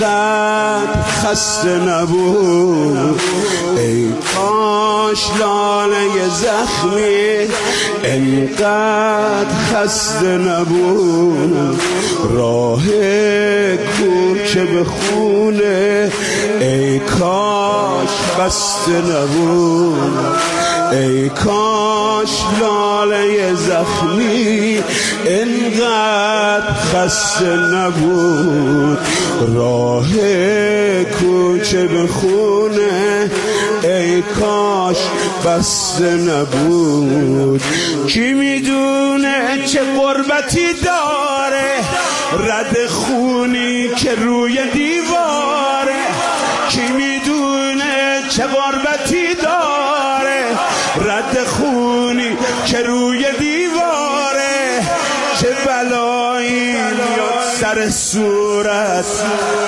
انقدر خسته نبود، ای کاش لاله زخمی انقدر خسته نبود، راه کوچه به خونه ای کاش بسته نبود، ای کاش لاله زخمی انقدر خسته نبود، راه کوچه به خونه ای کاش بسته نبود. کی میدونه چه غربتی داره رد خونی که روی دیواره، کی میدونه چه غربتی داره رد خونی که روی دیواره، چه بلایی میاد سر صورت.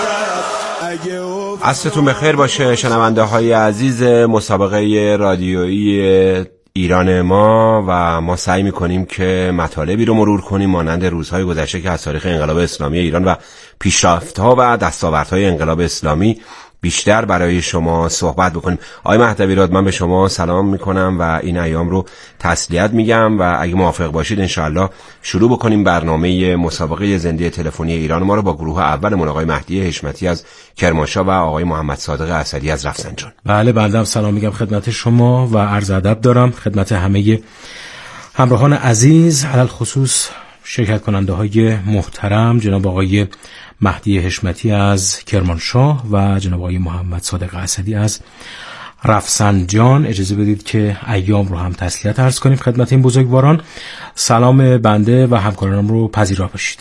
عصرتون بخیر باشه شنونده های عزیز مسابقه رادیویی ایران ما، و ما سعی میکنیم که مطالبی رو مرور کنیم مانند روزهای گذشته که از تاریخ انقلاب اسلامی ایران و پیشرفت‌ها و دستاوردهای انقلاب اسلامی بیشتر برای شما صحبت بکنیم. آقای مهدوی راد، من به شما سلام میکنم و این ایام رو تسلیت میگم و اگه موافق باشید انشاءالله شروع بکنیم برنامه مسابقه زنده تلفنی ایران ما رو با گروه اولمون آقای مهدی حشمتی از کرمانشاه و آقای محمد صادق اسدی از رفسنجان. بله بنده هم سلام میگم خدمت شما و عرض ادب دارم خدمت همه همراهان عزیز، علل خصوص شرکت کننده های محترم جناب آقای مهدی حشمتی از کرمانشاه و جناب آقای محمد صادق اسدی از رفسنجان. اجازه بدید که ایام رو هم تسلیت عرض کنیم خدمت این بزرگواران. سلام بنده و همکارانم رو پذیرا باشید.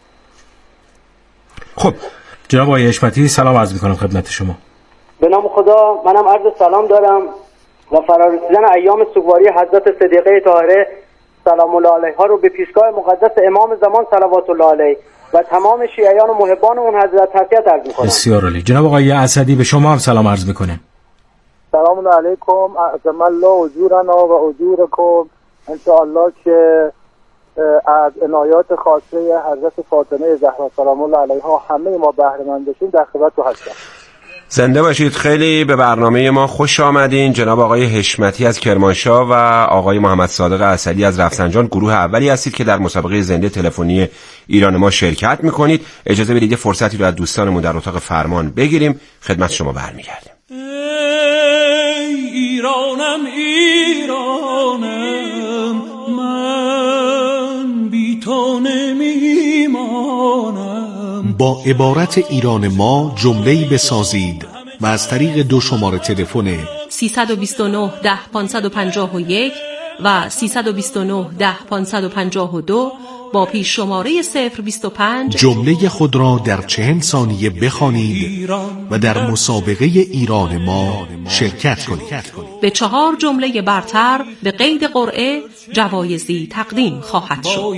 خب جناب آقای حشمتی سلام عرض میکنم خدمت شما. به نام خدا منم عرض سلام دارم و فرارسیدن ایام سوگواری حضرت صدیقه طاهره سلام الله علیها رو به پیشگاه مقدس امام زمان صلوات الله علیه و تمام شیعیان و محبان اون حضرت تسلیت عرض میکنم. بسیار عالی. جناب آقای اسدی به شما هم سلام عرض میکنم. سلام علیکم، اعظم الله اجورنا و اجورکم. ان شاء الله که از عنایات خاصه حضرت فاطمه زهرا سلام الله علیها همه ما بهره مند بشیم در خدمتتون هستم. زنده باشید. خیلی به برنامه ما خوش آمدین. جناب آقای حشمتی از کرمانشاه و آقای محمد صادق اسدی از رفسنجان گروه اولی هستید که در مسابقه زنده تلفنی ایران ما شرکت میکنید. اجازه بدید یه فرصتی رو از دوستانمون در اتاق فرمان بگیریم، خدمت شما برمیگردیم. ایرانم ایرانم من بی تو نمیمانم. با عبارت ایران ما جمله‌ای بسازید و از طریق 2 شماره تلفن 329 10 551 و 329 10 552 با پیش شماره 025 جمله خود را در 40 ثانیه بخوانید و در مسابقه ایران ما شرکت کنید. به 4 جمله برتر به قید قرعه جوایزی تقدیم خواهد شد.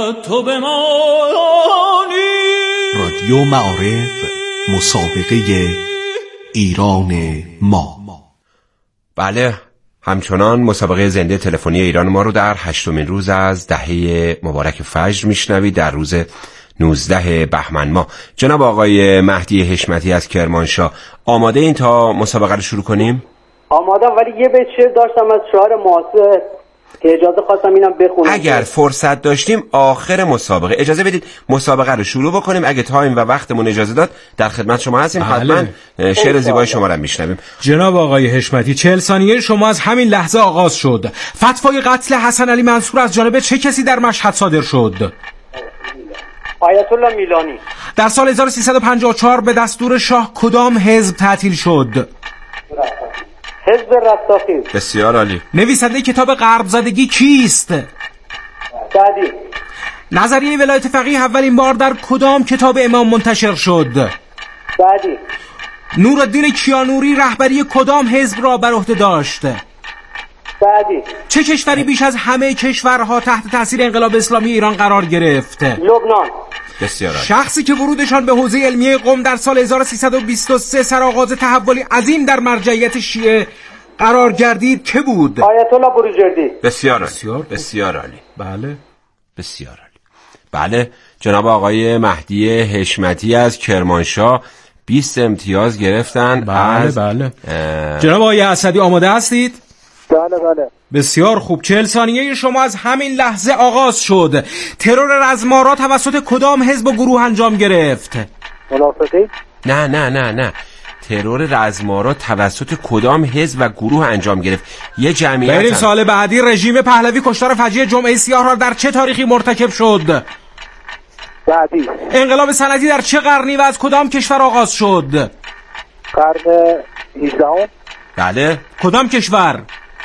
رادیو معارف، مسابقه ایران ما. بله، همچنان مسابقه زنده تلفنی ایران ما رو در 8مین روز از دهه مبارک فجر میشنوید در روز 19 بهمن ماه. جناب آقای مهدی حشمتی از کرمانشاه آماده این تا مسابقه رو شروع کنیم؟ آمادم، ولی یه بیت شعر داشتم از شاعر معاصر که اجازه خواستم اینم بخونم. اگر فرصت داشتیم آخر مسابقه اجازه بدید مسابقه رو شروع بکنیم. اگه تایم و وقتمون اجازه داد در خدمت شما هستیم. حتما شعر زیبای شما رو میشنویم. جناب آقای حشمتی 40 ثانیه شما از همین لحظه آغاز شد. فتوای قتل حسن علی منصور از جانب چه کسی در مشهد صادر شد؟ آیت الله میلانی. در سال 1354 به دستور شاه کدام حزب تعطیل شد؟ حزب رستاخیز. بسیار عالی. نویسنده کتاب غرب زدگی کیست؟ سعدی. نظریه ولایت فقیه اولین بار در کدام کتاب امام منتشر شد؟ سعدی. نورالدین کیانوری رهبری کدام حزب را بر عهده داشت؟ سعدی. چه کشوری بیش از همه کشورها تحت تاثیر انقلاب اسلامی ایران قرار گرفت؟ لبنان. بسیار عالی. شخصی که ورودشان به حوزه علمیه قم در سال 1323 سرآغاز تحولی عظیم در مرجعیت شیعه قرار گردید که بود؟ آیت الله بروجردی. بسیار عالی. بسیار عالی. بله بسیار عالی. بله جناب آقای مهدی حشمتی از کرمانشاه 20 امتیاز گرفتن. بله. جناب آقای اسدی آماده هستید؟ بله. بسیار خوب. 40 ثانیه شما از همین لحظه آغاز شد. ترور رزمارا توسط کدام حزب و گروه انجام گرفت؟ منافقین؟ نه. ترور رزمارا توسط کدام حزب و گروه انجام گرفت؟ یه جمعیت. بریم سال بعدی. رژیم پهلوی کشتار فجیع جمعه سیاه را در چه تاریخی مرتکب شد؟ بعدی. انقلاب صنعتی در چه قرنی و از کدام کشور آغاز شد؟ قرن 18. بله. کدام کشور؟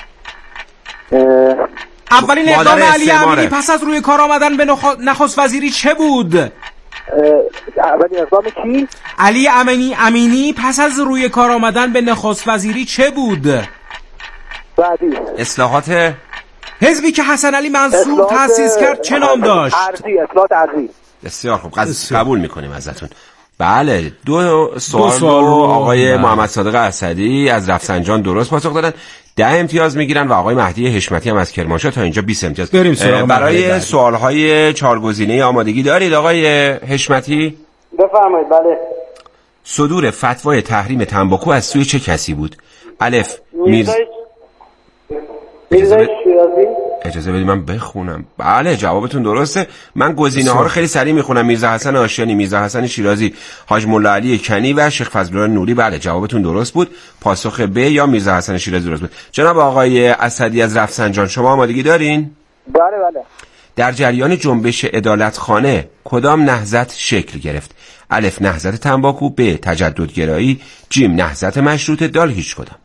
اولین اقدام علی امینی پس از روی کار آمدن به نخست وزیری چه بود؟ اولین اقدام کی؟ علی امینی پس از روی کار آمدن به نخست وزیری چه بود؟ بعدی. اصلاحات. حزبی که حسن علی منصور تأسیس کرد چه نام داشت؟ اصلاحات ارضی. بسیار خوب، قبول میکنیم ازتون. بله، دو سوال آقای محمد صادق اسدی از رفسنجان درست پاسخ دادن، 10 امتیاز میگیرن و آقای مهدی حشمتی هم از کرمانشاه تا اینجا 20 امتیاز. برای سوالهای 4 گزینه آمادگی دارید آقای حشمتی؟ بفرمایید. بله. صدور فتوای تحریم تنباکو از سوی چه کسی بود؟ الف میرزای شیرازی. اجازه بدید من بخونم. بله، جوابتون درسته. من گزینه ها رو خیلی سریع میخونم. میرزا حسن آشیانی، میرزا حسن شیرازی، حاج مولا علی کنی و شیخ فضلالله نوری. بله، جوابتون درست بود. پاسخ ب یا میرزا حسن شیرازی درست بود. جناب آقای اسدی از رفسنجان، شما آمادگی دارین؟ بله. در جریان جنبش عدالتخانه کدام نهضت شکل گرفت؟ الف نهضت تنباکو، ب تجددگرایی، جیم نهضت مشروطه، دال هیچ کدام.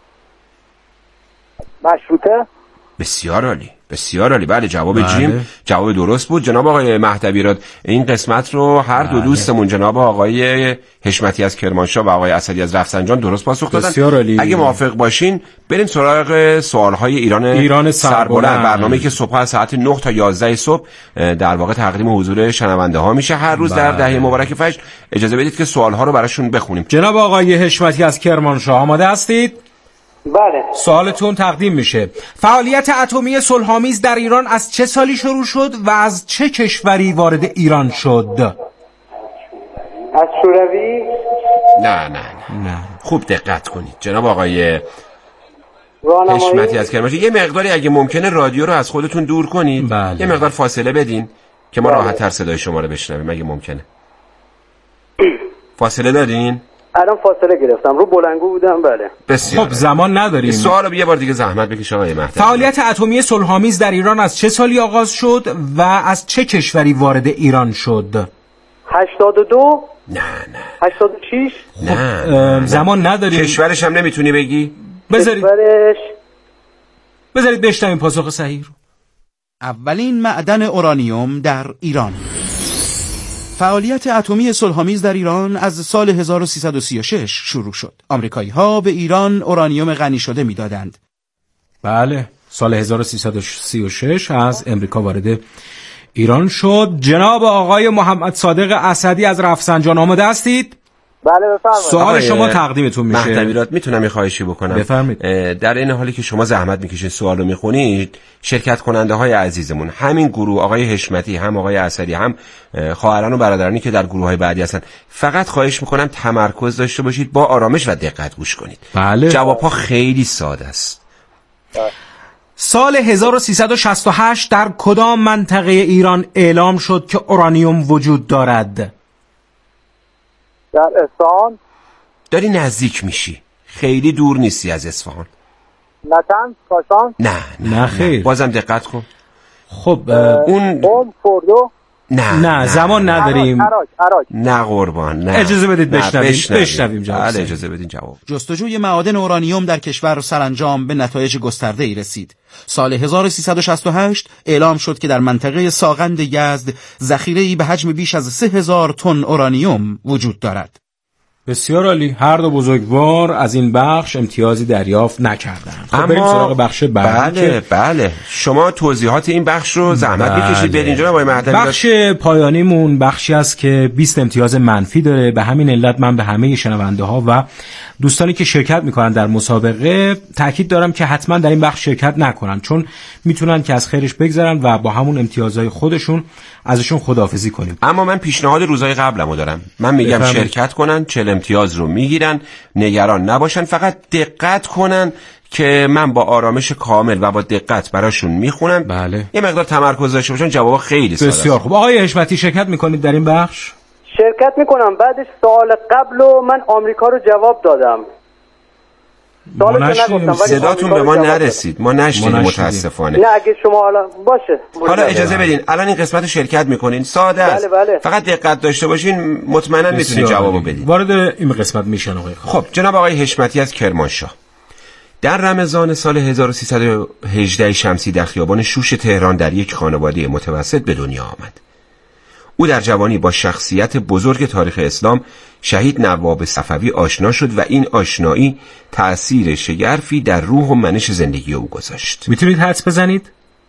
مشروطه. بسیار عالی. بله، جواب جیم جواب درست بود. جناب آقای مهدوی، این قسمت رو هر دو دوستمون جناب آقای حشمتی از کرمانشاه و آقای اسدی از رفسنجان درست پاسخ دادن. اگه موافق باشین بریم سراغ سوالهای ایران سربلند، برنامه‌ای که صبح از ساعت 9 تا 11 صبح در واقع تقدیم حضور شنونده ها میشه هر روز در دهه مبارک فجر. اجازه بدید که سوالها رو براشون بخونیم. جناب آقای حشمتی از کرمانشاه آماده هستید؟ بله. سوالتون تقدیم میشه. فعالیت اتمی صلح‌آمیز در ایران از چه سالی شروع شد و از چه کشوری وارد ایران شد؟ از شوروی. نه. خوب دقت کنید جناب آقای حشمتی از کرمانشاه. یه مقداری اگه ممکنه رادیو رو از خودتون دور کنید. بله. یه مقدار فاصله بدین که ما راحت تر صدای شما رو بشنویم اگه ممکنه. فاصله دادین؟ الان فاصله گرفتم، رو بلنگو بودم. بله. بسیار. خب زمان نداریم. سوالو یه بار دیگه زحمت بکش آقای مهدوی. فعالیت اتمی صلح‌آمیز در ایران از چه سالی آغاز شد و از چه کشوری وارد ایران شد؟ 82. نه. 86. نه. زمان نداریم. کشورش هم نمیتونی بگی؟ بذارید بشنویم پاسخ صحیح رو. اولین معدن اورانیوم در ایران. فعالیت اتمی صلح‌آمیز در ایران از سال 1336 شروع شد. آمریکایی‌ها به ایران اورانیوم غنی شده می‌دادند. بله، سال 1336 از امریکا وارد ایران شد. جناب آقای محمد صادق اسدی از رفسنجان آماده هستید؟ بله بفرمایید. سوال شما تقدیمتون میشه. مهدوی، میتونم یه خواهشی بکنم؟ بفرمایید. در این حالی که شما زحمت میکشید سوالو میخونید، شرکت کننده های عزیزمون همین گروه، آقای حشمتی هم آقای اسدی هم خواهران و برادرانی که در گروه های بعدی هستن، فقط خواهش میکنم تمرکز داشته باشید، با آرامش و دقت گوش کنید. بله. جوابها خیلی ساده است. سال 1368 در کدام منطقه ایران اعلام شد که اورانیوم وجود دارد؟ در اصفهان. داری نزدیک میشی، خیلی دور نیستی از اصفهان. نتنز، کاشان. نه خیر. بازم دقت کن. خب اون فردو. نه زمان نداریم. عراق. نه قربان، نه. اجازه بدید بشنویم جواب. بله اجازه بدین جواب. جستجوی معادن اورانیوم در کشور سرانجام به نتایج گسترده‌ای رسید. سال 1368 اعلام شد که در منطقه ساغند یزد ذخیره‌ای به حجم بیش از 3000 تن اورانیوم وجود دارد. بسیار عالی. هر دو بزرگوار از این بخش امتیازی دریافت نکردند. خب بریم سراغ بخش بعدی. بله. شما توضیحات این بخش رو زحمت بکشید برید اینجا آقای مهدوی. بخش پایانیمون بخشی است که 20 امتیاز منفی داره. به همین علت من به همه شنونده ها و دوستانی که شرکت میکنن در مسابقه تاکید دارم که حتما در این بخش شرکت نکنن، چون میتونن که از خیرش بگذرن و با همون امتیازهای خودشون ازشون خداحافظی کنیم. اما من پیشنهاد روزهای قبلمو دارم. من میگم شرکت کنن، 40 امتیاز رو میگیرن. نگران نباشن، فقط دقت کنن که من با آرامش کامل و با دقت براشون میخونم. بله. یه مقدار تمرکز داشته باشن، جواب خیلی ساده است. بسیار خوب. آقای حشمتی شرکت میکنید در این بخش؟ شرکت میکنم. بعدش سوال قبل و من آمریکا رو جواب دادم. صداتون به ما نرسید، ما نشنیدیم متاسفانه. نه اگه شما باشه حالا اجازه بدین الان این قسمت رو شرکت میکنین، ساده است. بله. فقط دقت داشته باشین، مطمئنا میتونید جوابو بدین. وارد این قسمت میشن آقای خب جناب آقای حشمتی از کرمانشاه، در رمضان سال 1318 شمسی در خیابان شوش تهران در یک خانواده متوسط به دنیا آمد. او در جوانی با شخصیت بزرگ تاریخ اسلام شهید نواب صفوی آشنا شد و این آشنایی تأثیر شگرفی در روح و منش زندگی او گذاشت. میتونید حدس بزنید؟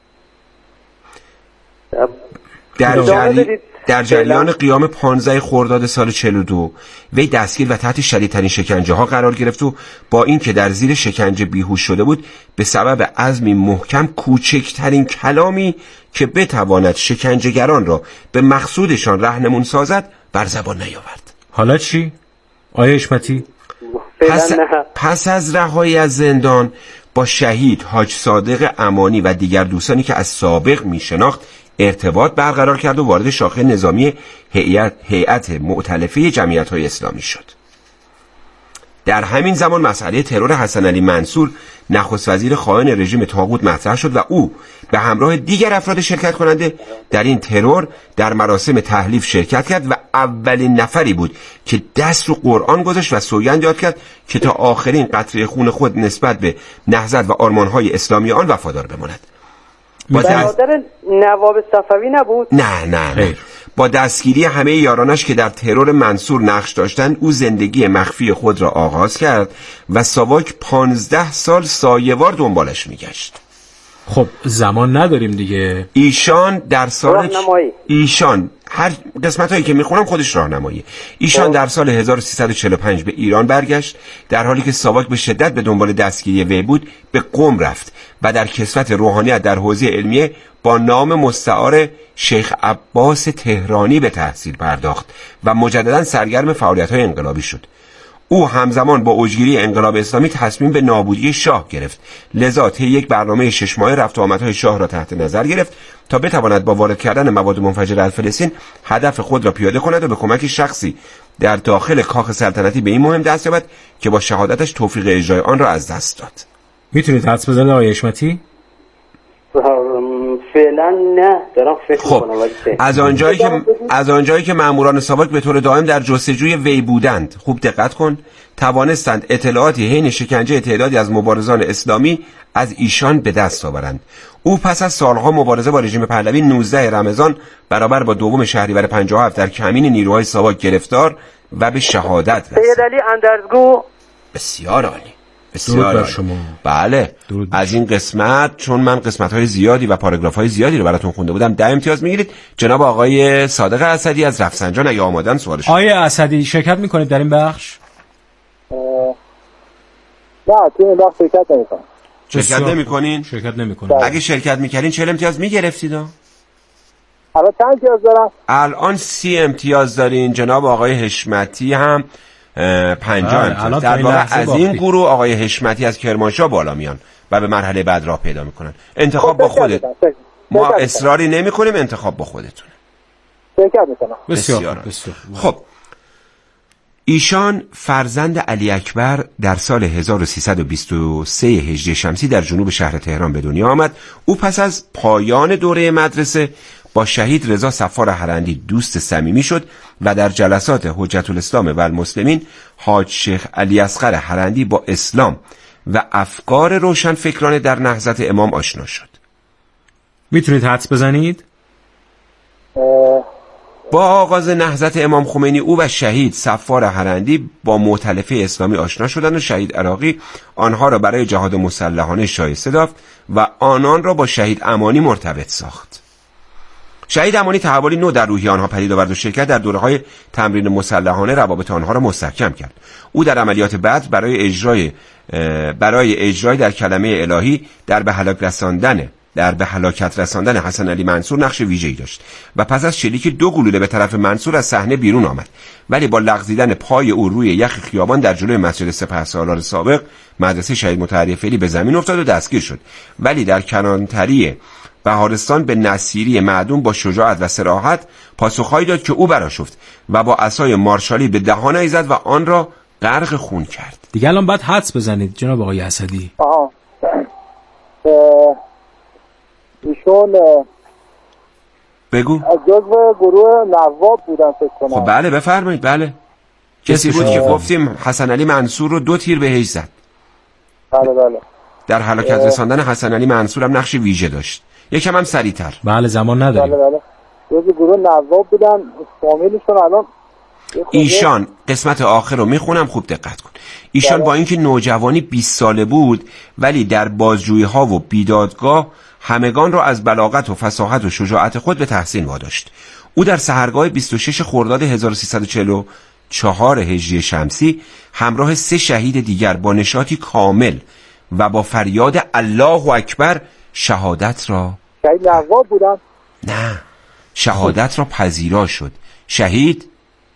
در جریان قیام 15 خرداد سال 42 وی دستگیر و تحت شدیدترین شکنجه ها قرار گرفت و با اینکه در زیر شکنجه بیهوش شده بود، به سبب عزمی محکم کوچکترین کلامی که بتواند شکنجهگران را به مقصودشان رهنمون سازد بر زبان نیاورد. حالا چی؟ آیا حشمتی؟ پس از رهایی از زندان با شهید حاج صادق امانی و دیگر دوستانی که از سابق می شناخت ارتباط برقرار کرد و وارد شاخه نظامی هیئت مؤتلفه جمعیت‌های اسلامی شد. در همین زمان مسئله ترور حسن علی منصور نخست وزیر خائن رژیم طاغوت مطرح شد و او به همراه دیگر افراد شرکت کننده در این ترور در مراسم تحلیف شرکت کرد و اولین نفری بود که دست رو قرآن گذاشت و سوگند یاد کرد که تا آخرین قطره خون خود نسبت به نهضت و آرمان‌های اسلامی آن وفادار بماند. برادر نواب صفوی نبود؟ نه. با دستگیری همه یارانش که در ترور منصور نقش داشتند، او زندگی مخفی خود را آغاز کرد و ساواک 15 سال سایه‌وار دنبالش میگشت. خب زمان نداریم دیگه. ایشان هر قسمت هایی که میخونم خودش راهنمایی. ایشان در سال 1345 به ایران برگشت، در حالی که ساواک به شدت به دنبال دستگیری وی بود به قم رفت و در کسوت روحانیت در حوزه علمیه با نام مستعار شیخ عباس تهرانی به تحصیل پرداخت و مجددا سرگرم فعالیت‌های انقلابی شد. او همزمان با اوجگیری انقلاب اسلامی تصمیم به نابودی شاه گرفت، لذا طی یک برنامه 6 ماهه رفت و آمدهای شاه را تحت نظر گرفت تا بتواند با وارد کردن مواد منفجره در فلسطین هدف خود را پیاده کند و به کمک شخصی در داخل کاخ سلطنتی به این مهم دست یابد که با شهادتش توفیق اجرای آن را از دست داد. میتونید حدس بزنید آقای حشمتی؟ فعلا نه، دارم فکر می‌کنم. از آنجایی که ماموران ساواک به طور دائم در جستجوی وی بودند، خوب دقت کن، توانستند اطلاعاتی حین شکنجه تعدادی از مبارزان اسلامی از ایشان به دست آورند. او پس از سالها مبارزه با رژیم پهلوی 19 رمضان برابر با 2 شهریور 57 در کمین نیروهای ساواک گرفتار و به شهادت رسید. سید علی اندرزگو. بسیار عالی. بسیار شما. بله. از این قسمت، چون من قسمت‌های زیادی و پاراگراف‌های زیادی رو براتون خونده بودم، 10 امتیاز میگیرید. جناب آقای صادق اسدی از رفسنجان اگه آمادن سوالش. آقای اسدی شرکت میکنید در این بخش؟ نه، تو این بخش شرکت نمی‌کنم. شرکت نمی‌کنین؟ شرکت نمی‌کنید. اگه شرکت می‌کردین 40 امتیاز میگرفتید. الان چند امتیاز دارم؟ الان 30 امتیاز دارین. جناب آقای حشمتی هم 50 امتیاز. در واقع از این گروه آقای حشمتی از کرمانشاه بالا میان و به مرحله بعد راه پیدا میکنن. انتخاب با خودت. ما اصراری نمی کنیم، انتخاب با خودتون. بسیار. خب ایشان فرزند علی اکبر در سال 1323 هجری شمسی در جنوب شهر تهران به دنیا آمد. او پس از پایان دوره مدرسه با شهید رضا صفار حرندی دوست صمیمی شد و در جلسات حجت الاسلام و المسلمین حاج شیخ علی اصغر حرندی با اسلام و افکار روشنفکرانه در نهضت امام آشنا شد. میتونید حدس بزنید؟ با آغاز نهضت امام خمینی او و شهید صفار حرندی با مؤتلفه اسلامی آشنا شدند و شهید عراقی آنها را برای جهاد مسلحانه شایسته یافت و آنان را با شهید امانی مرتبط ساخت. شهید امانی تحولی نو در روحیه آنها پدید آورد و شرکت در دوره‌های تمرین مسلحانه روابط آنها را مستحکم کرد. او در عملیات بدر برای اجرای در کلمه الهی در به هلاک رساندن در به هلاکت رساندن حسن علی منصور نقش ویژه‌ای داشت و پس از شلیک 2 گلوله به طرف منصور از صحنه بیرون آمد، ولی با لغزیدن پای او روی یخ خیابان در جلوی مسجد سپهسالار سابق مدرسه شهید مطهری فعلی به زمین افتاد و دستگیر شد، ولی در کنانتری بهارستان به نصیری معدوم با شجاعت و صراحت پاسخهایی داد که او برآشفت و با عصای مارشالی به دهانش زد و آن را غرق خون کرد. دیگه الان باید حدس بزنید جناب آقای اسدی. ایشون بگو. از جزو گروه نواب بودن فکر کنم. خب بله بفرمایید. بله کسی بود که گفتیم حسن علی منصور رو 2 تیر بهش زد. بله. در هلاکت رساندن حسن علی منصور هم نقش ویژه داشت. یکم هم سریع‌تر. بله زمان نداریم. بله جزو گروه نواب بودن. فامیلشون الان ایشان قسمت آخر رو میخونم خوب دقت کن. ایشان با اینکه نوجوانی 20 ساله بود ولی در بازجویی ها و بیدادگاه همگان را از بلاغت و فصاحت و شجاعت خود به تحسین واداشت. او در سحرگاه 26 خرداد 1344 هجری شمسی همراه 3 شهید دیگر با نشاطی کامل و با فریاد الله اکبر شهادت را شهید نواب بودن؟ نه، شهادت را پذیرا شد. شهید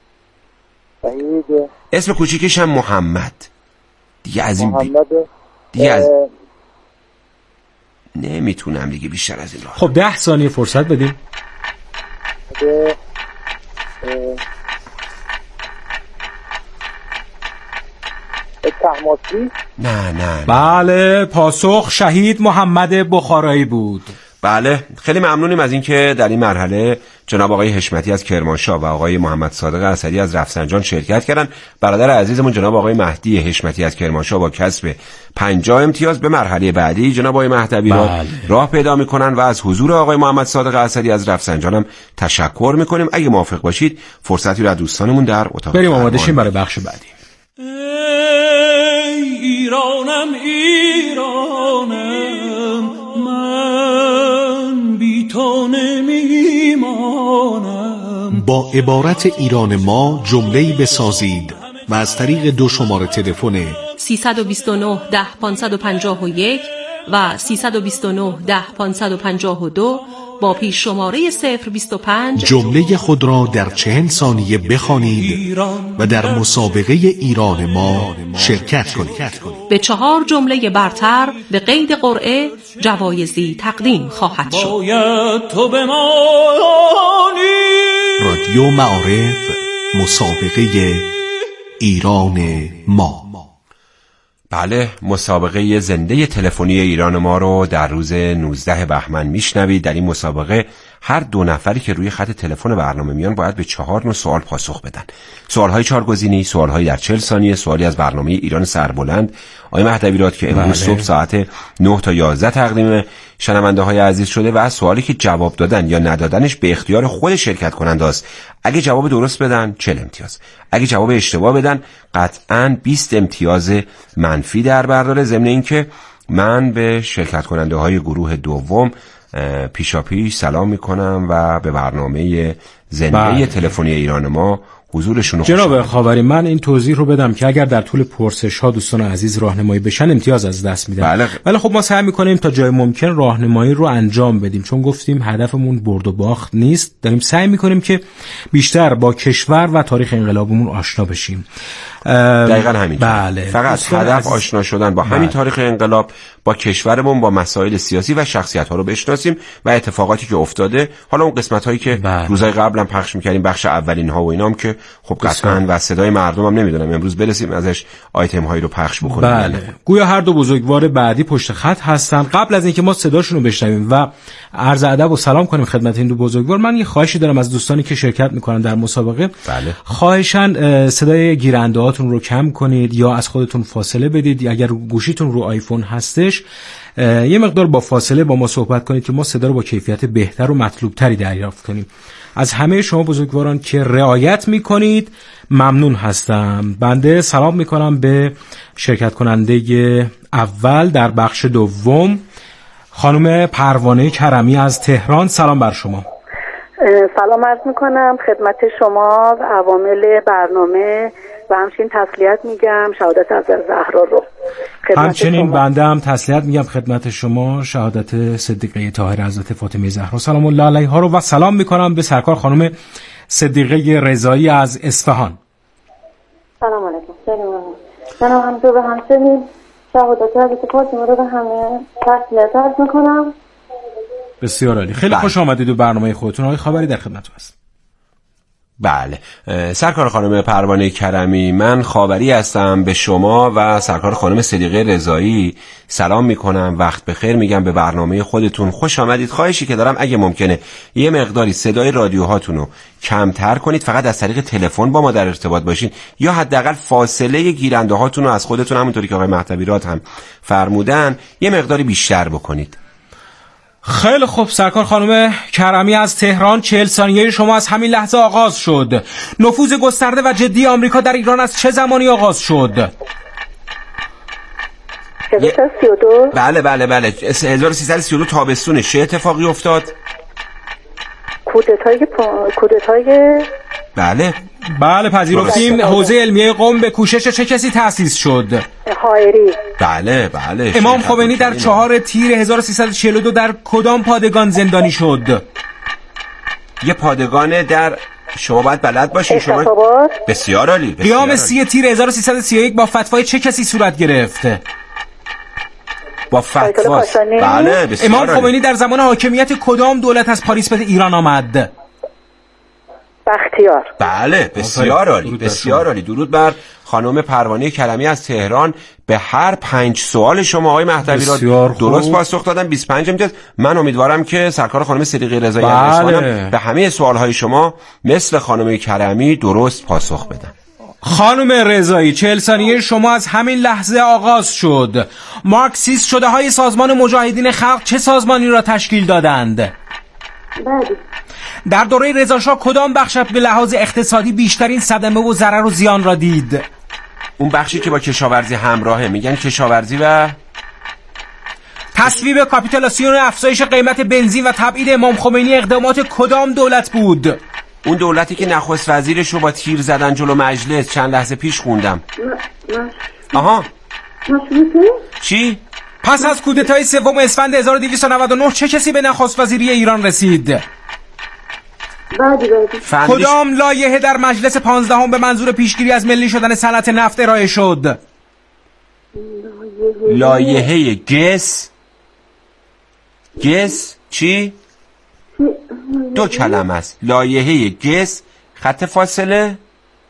اسم کوچیکش هم محمد. دیگه از این دیگه از نمیتونم دیگه بیشتر از این راه. خب 10 ثانیه فرصت بدیم. نه. بله پاسخ شهید محمد بخارایی بود. بله خیلی ممنونیم از اینکه در این مرحله جناب آقای حشمتی از کرمانشاه و آقای محمد صادق اسدی از رفسنجان شرکت کردن. برادر عزیزمون جناب آقای مهدی حشمتی از کرمانشاه با کسب 50 امتیاز به مرحله بعدی جناب آقای مهدوی راه پیدا میکنن و از حضور آقای محمد صادق اسدی از رفسنجان هم تشکر میکنیم. اگه موافق باشید فرصتی رو از دوستانمون در اتاق بریم آماده شیم برای بخش بعدی. ایرانم من بی تو نمیمانم. با عبارت ایران ما جمله‌ای بسازید و از طریق 2 شماره تلفن 329 10 551 و 329 10 552 با پیش شماره 025 جمله خود را در 40 ثانیه بخوانید و در مسابقه ایران ما شرکت کنید. به 4 جمله برتر به قید قرعه جوایزی تقدیم خواهد شد. تو بمانی. رادیو معارف مسابقه ایران ما. بله مسابقه زنده تلفنی ایران ما رو در روز 19 بهمن میشنوید. در این مسابقه هر 2 نفری که روی خط تلفن برنامه میان باید به 4 نوع سوال پاسخ بدن. سوالهای 4 گزینه‌ای، سوالهای در 40 ثانیه، سوالی از برنامه ایران سربلند آقای مهدوی که امروز صبح ساعت 9 تا 11 تقدیم شنونده های عزیز شده و سوالی که جواب دادن یا ندادنش به اختیار خود شرکت کننده است. اگه جواب درست بدن 40 امتیاز، اگه جواب اشتباه بدن قطعاً 20 امتیاز منفی در بر داره. ضمن اینکه من به شرکت کننده های گروه دوم پیشاپیش سلام میکنم و به برنامه زنده تلفنی ایران ما حضورشون. جناب خاوری من این توضیح رو بدم که اگر در طول پرسش ها دوستان عزیز راهنمایی بشن امتیاز از دست میدن. ولی خب ما سعی میکنیم تا جای ممکن راهنمایی رو انجام بدیم، چون گفتیم هدفمون برد و باخت نیست. داریم سعی میکنیم که بیشتر با کشور و تاریخ انقلابمون آشنا بشیم. دقیقاً همین. بله. فقط هدف آشنا شدن با همین تاریخ انقلاب، با کشورمون، با مسائل سیاسی و شخصیت‌ها رو بشناسیم و اتفاقاتی که افتاده. حالا اون قسمت‌هایی که روزهای قبلا پخش می‌کردیم بخش اولین‌ها و اینام که خب قطعاً و صدای مردمم نمیدونم امروز برسیم ازش آیتم‌هایی رو پخش بکنیم. بله. گویا هر 2 بزرگوار بعدی پشت خط هستن. قبل از اینکه ما صداشون رو بشنویم و عرض ادب و سلام کنیم خدمت این 2 بزرگوار، من یه خواهشی دارم از دوستانی که شرکت می‌کنن در مسابقه. خواهشاً صدای گیرنده‌هاتون رو کم کنید یا از خودتون فاصله بدید. اگر گوشیتون رو آیفون هستش یه مقدار با فاصله با ما صحبت کنید که ما صدا رو با کیفیت بهتر و مطلوبتری دریافت کنیم. از همه شما بزرگواران که رعایت میکنید ممنون هستم. بنده سلام میکنم به شرکت کننده اول در بخش دوم خانم پروانه کرمی از تهران. سلام بر شما. سلام عرض میکنم خدمت شما و عوامل برنامه و همچنین تسلیت میگم شهادت از زهرا رو. همچنین بنده هم تسلیت میگم خدمت شما، شهادت صدیقه طاهره حضرت فاطمه زهرا سلام الله علیها رو و سلام میکنم به سرکار خانم صدیقه رضایی از اصفهان. سلام علیکم. سلام همینطور به همچنین شهادت حضرت فاطمه رو به همه تسلیت عرض میکنم. بسیار عالی. خیلی خوش آمدید به برنامه خودتون. آقای خاوری در خدمتتون هست. بله، سرکار خانم پروانه کرمی، من خاوری هستم. به شما و سرکار خانم صدیقه رضایی سلام میکنم، وقت بخیر میگم به برنامه خودتون. خوش آمدید. خواهشی که دارم اگه ممکنه یه مقداری صدای رادیوهاتون رو کمتر کنید، فقط از طریق تلفن با ما در ارتباط باشین یا حداقل فاصله گیرنده هاتون رو از خودتون همونطوری که آقای مهدویرات هم فرمودن یه مقداری بیشتر بکنید. خیلی خوب سرکار خانم کرمی از تهران، 40 ثانیه شما از همین لحظه آغاز شد. نفوذ گسترده و جدی آمریکا در ایران از چه زمانی آغاز شد؟ 1332. بله 1332 تابستونه. چه اتفاقی افتاد؟ کودتای بله پذیرفتیم. حوزه علمیه قم به کوشش چه کسی تأسیس شد؟ حائری. بله امام خمینی در 4 تیر 1342 در کدام پادگان زندانی شد؟ یه پادگان در شما باید بلد باشین. شما بسیار عالی. قیام 30 تیر 1331 با فتوای چه کسی صورت گرفت؟ با فتوا. بله بسیار امام خمینی در زمان حاکمیت کدام دولت از پاریس به ایران آمد؟ بختیار. بله بسیار عالی. درود بر خانم پروانه کرمی از تهران. به هر 5 سوال شما آقای مهدویرات درست پاسخ دادن. 25 امتیاز. من امیدوارم که سرکار خانم صدیقه رضایی از اصفهان به همه سوالهای شما مثل خانم کرمی درست پاسخ بدن. خانم رضایی 40 ثانیه شما از همین لحظه آغاز شد. مارکسیست شده های سازمان مجاهدین خلق چه سازمانی را تشکیل دادند؟ در دوره رضاشاه کدام بخش به لحاظ اقتصادی بیشترین صدمه و ضرر و زیان را دید؟ اون بخشی که با کشاورزی همراهه، میگن کشاورزی و تصویب کاپیتولاسیون، افزایش قیمت بنزین و تبعید امام خمینی اقدامات کدام دولت بود؟ اون دولتی که نخست وزیرش رو با تیر زدن جلو مجلس چند لحظه پیش خوندم. آها چی؟ پس از کودتای 3 اسفند 1299 چه کسی به نخست وزیری ایران رسید؟ کدام لایحه در مجلس 15 به منظور پیشگیری از ملی شدن صنعت نفت ارائه شد؟ لایحه گس چی؟ 2 کلمه است. لایحه گس خط فاصله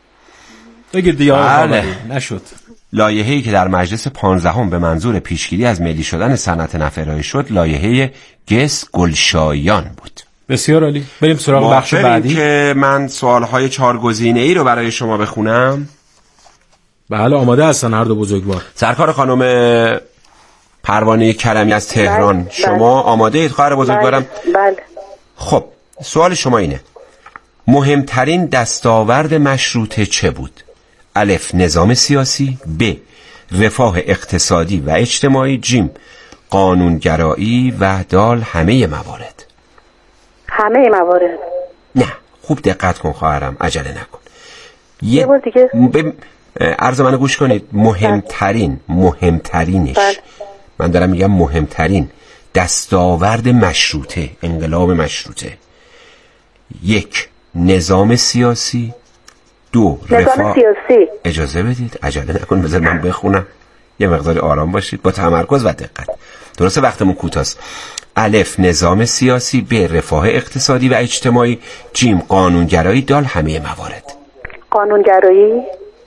بله. نشد. لایحه‌ای که در مجلس 15 به منظور پیشگیری از ملی شدن صنعت نفت ارائه شد لایحه گس گلشایان بود. بسیار عالی. بریم سراغ بخش بعدی که من سوال‌های 4 گزینه‌ای رو برای شما بخونم. بله آماده هستن هر دو بزرگوار. سرکار خانم پروانه کرمی از تهران شما آماده اید خواهر بزرگوارم؟ بله. خب سوال شما اینه: مهمترین دستاورد مشروطه چه بود؟ الف نظام سیاسی، ب رفاه اقتصادی و اجتماعی، جیم قانونگرایی و دال همه موارد. همه موارد. نه خوب دقت کن خواهرم، عجله نکن. یه بار دیگه عرض منو گوش کنید. مهمترینش من دارم میگم مهمترین دستاورد مشروطه، انقلاب مشروطه: 1 نظام سیاسی، 2 رفاه سیاسی. اجازه بدید عجله نکن، بذار من بخونم، یه مقدار آرام باشید با تمرکز و دقت. درسته وقتمون کوتاست. الف نظام سیاسی، ب رفاه اقتصادی و اجتماعی، جیم قانونگرایی، دال همه موارد. قانونگرایی.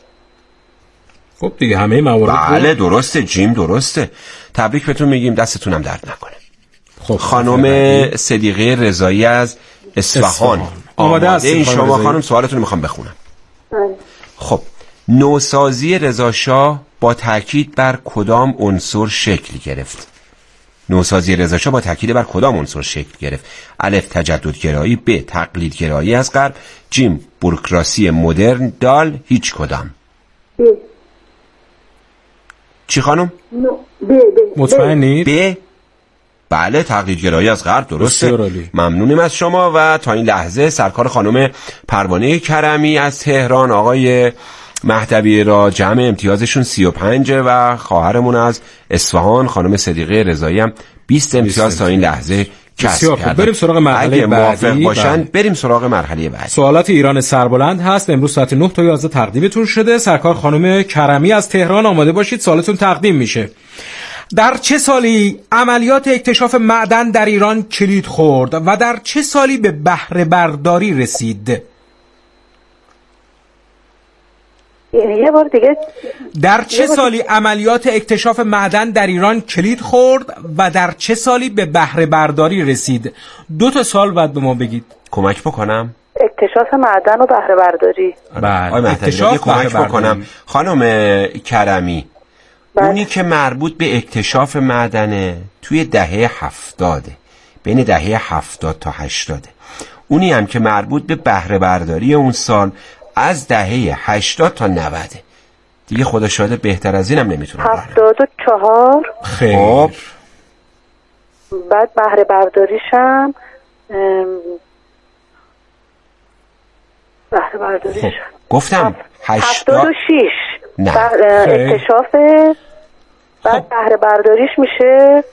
خب دیگه همه موارد. بله درسته، جیم درسته. تبریک بهتون میگیم، دستتونم درد نکنه. خب خانم صدیقه رضایی از اصفهان آماده این شما خانم؟ سوالتون رو میخوام بخونم. خب نوسازی رضاشاه با تاکید بر کدام عنصر شکل گرفت؟ نوسازی رضاشاه با تاکید بر کدام عنصر شکل گرفت؟ الف تجددگرایی، ب تقلیدگرایی از غرب، جیم بوروکراسی مدرن، دال هیچ کدام. چی خانم؟ مطمئنید؟ ب بله تقلیدگرایی از غرب درسته. ممنونیم از شما. و تا این لحظه سرکار خانم پروانه کرمی از تهران، آقای مهدوی را جمع امتیازشون 35 و خواهرمون از اصفهان خانم صدیقه رضایی هم 20 امتیاز تا این لحظه کسب کردن. بریم سراغ مرحله بعدی. اگه موافق باشن بریم سراغ مرحله بعدی. سوالات ایران سربلند هست. امروز ساعت 9 تا 11 تقدیمتون شده. سرکار خانم کرمی از تهران آماده باشید، سوالتون تقدیم میشه. در چه سالی عملیات اکتشاف معدن در ایران کلید خورد و در چه سالی به بهره برداری رسید؟ یه بار دیگه. در چه سالی عملیات اکتشاف معدن در ایران کلید خورد و در چه سالی به بهره برداری رسید؟ 2 سال بعد به ما بگید. کمک بکنم؟ اکتشاف معدن و بهره برداری. بله. اکتشاف کمک بکنم. خانم کرمی، اونی که مربوط به اکتشاف معدنه توی دهه 70، بین دهه 70 تا 80. اونی هم که مربوط به بهره برداری اون سال از دهه 80 تا 90. دیگه خدا شاده بهتر از اینم نمیتونم. 74. خب بعد بهره برداریشم بهره برداریش گفتم 86. نه اکتشاف بعد بهره برداریش میشه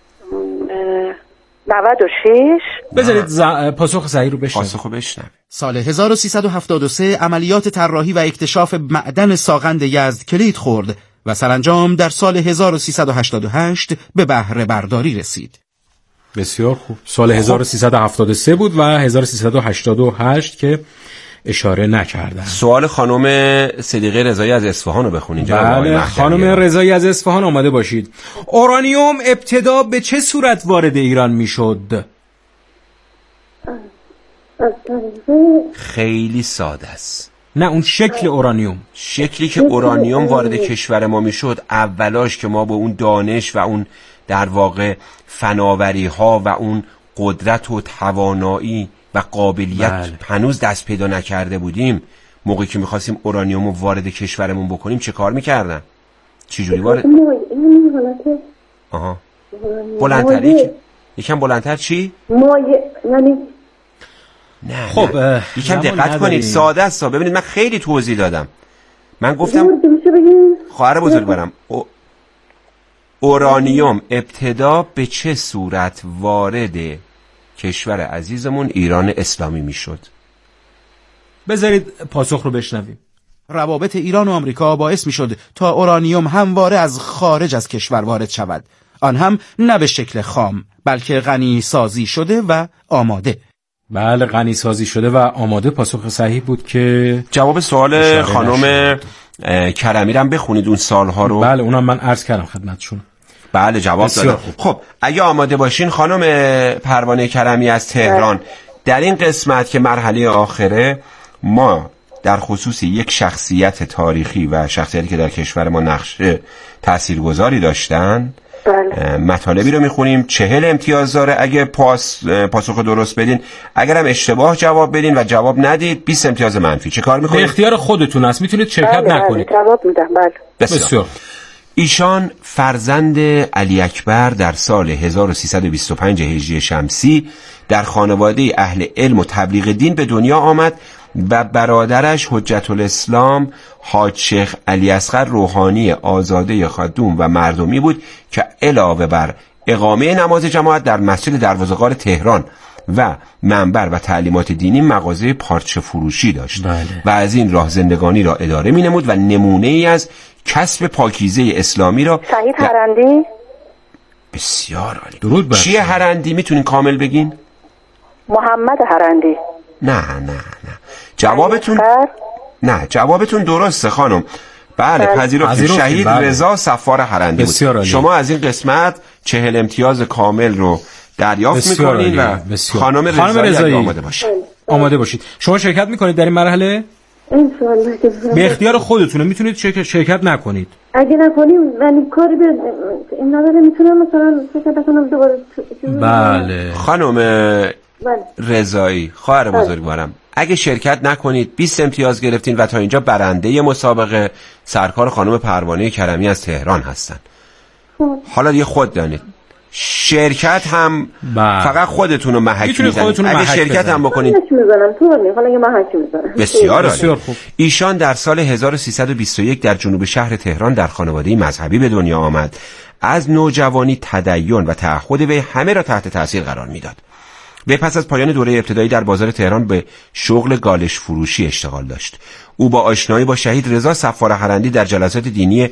96. بذارید پاسخ صحیح رو بشنویم. پاسخو بشنویم. سال 1373 عملیات طراحی و اکتشاف معدن ساغند یزد کلید خورد و سرانجام در سال 1388 به بهره برداری رسید. بسیار خوب. سال 1373 بود و 1388 که اشاره نکردن. سوال خانم صدیقه رضایی از اصفهان رو بخونین. بله، خانم رضایی از اصفهان آماده باشید. اورانیوم ابتدا به چه صورت وارد ایران میشد؟ خیلی ساده است. نه، اون شکل اورانیوم، شکلی که اورانیوم وارد کشور ما میشد اولاش که ما با اون دانش و اون در واقع فناوری ها و اون قدرت و توانایی و قابلیت هنوز دست پیدا نکرده بودیم، موقعی که میخواستیم اورانیوم رو وارد کشورمون بکنیم چه کار میکردن؟ چی جوری وارد؟ آها بلندتری، یکم بلندتر. چی؟ نه خب یکم دقت کنید، ساده است. ببینید من خیلی توضیح دادم. من گفتم خواهر بزرگوارم اورانیوم ابتدا به چه صورت وارد کشور عزیزمون ایران اسلامی میشد. بذارید پاسخ رو بشنویم. روابط ایران و آمریکا باعث میشد تا اورانیوم همواره از خارج از کشور وارد شود، آن هم نه به شکل خام بلکه غنی سازی شده و آماده. بله، غنی سازی شده و آماده پاسخ صحیح بود که جواب سوال خانم کرمی رو هم بخونید اون سالها رو. بله، اونم من عرض کردم خدمتشون. بله جواب دادم. خب اگه آماده باشین خانم پروانه کرمی از تهران، در این قسمت که مرحله آخره ما در خصوص یک شخصیت تاریخی و شخصیتی که در کشور ما نقش تاثیرگذاری داشتن مطالبی رو میخونیم. 40 امتیاز داره اگه پاسخ درست بدین، اگر هم اشتباه جواب بدین و جواب ندید 20 امتیاز منفی. چه کار میکنید؟ اختیار خودتون است، میتونید شرکت نکنید. جواب میدم. بله. بسیار. ایشان فرزند علی اکبر در سال 1325 هجری شمسی در خانواده اهل علم و تبلیغ دین به دنیا آمد و برادرش حجت الاسلام حاج شیخ علی اصغر روحانی آزاده خادوم و مردمی بود که علاوه بر اقامه نماز جماعت در مسجد دروازه‌غار تهران و منبر و تعلیمات دینی مغازه پارچه فروشی داشت. و از این راه زندگانی را اداره می‌نمود و نمونه ای از کسب پاکیزه اسلامی را. شهید هرندی. بسیار عالی. درود بر چیه هرندی؟ میتونین کامل بگین؟ محمد هرندی. نه جوابتون درسته خانم. بله پذیرفتید. شهید رضا صفار هرندی بود. شما از این قسمت 40 امتیاز کامل رو دریافت میکنین و خانم رضایی آماده باشید. شما شرکت میکنید در این مرحله؟ به اختیار خودتونه، میتونید شرکت نکنید. اگه نکنیم من کاری به این نداره، میتونم مثلا شرکت کنم دوباره. بله خانم رضایی خواهر بزرگوارم، اگه شرکت نکنید 20 امتیاز گرفتین و تا اینجا برنده مسابقه سرکار خانم پروانه کرمی از تهران هستن. حالا دیگه خود دانید شرکت هم فقط خودتون رو محک میزنید. اگه شرکت هم بکنید بسیار خوب. ایشان در سال 1321 در جنوب شهر تهران در خانواده مذهبی به دنیا آمد. از نوجوانی تدین و تعهد وی همه را تحت تاثیر قرار میداد. وی پس از پایان دوره ابتدایی در بازار تهران به شغل گالش فروشی اشتغال داشت. او با آشنایی با شهید رضا صفار حرندی در جلسات دینی